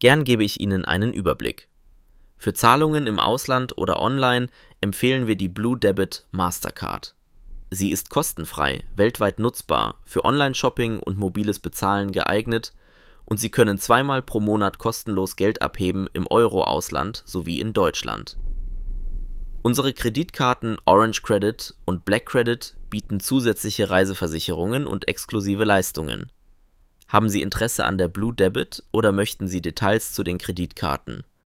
Gern gebe ich Ihnen einen Überblick. Für Zahlungen im Ausland oder online empfehlen wir die Blue Debit Mastercard. Sie ist kostenfrei, weltweit nutzbar, für Online-Shopping und mobiles Bezahlen geeignet und Sie können zweimal pro Monat kostenlos Geld abheben im Euro-Ausland sowie in Deutschland. Unsere Kreditkarten Orange Credit und Black Credit bieten zusätzliche Reiseversicherungen und exklusive Leistungen. Haben Sie Interesse an der Blue Debit oder möchten Sie Details zu den Kreditkarten?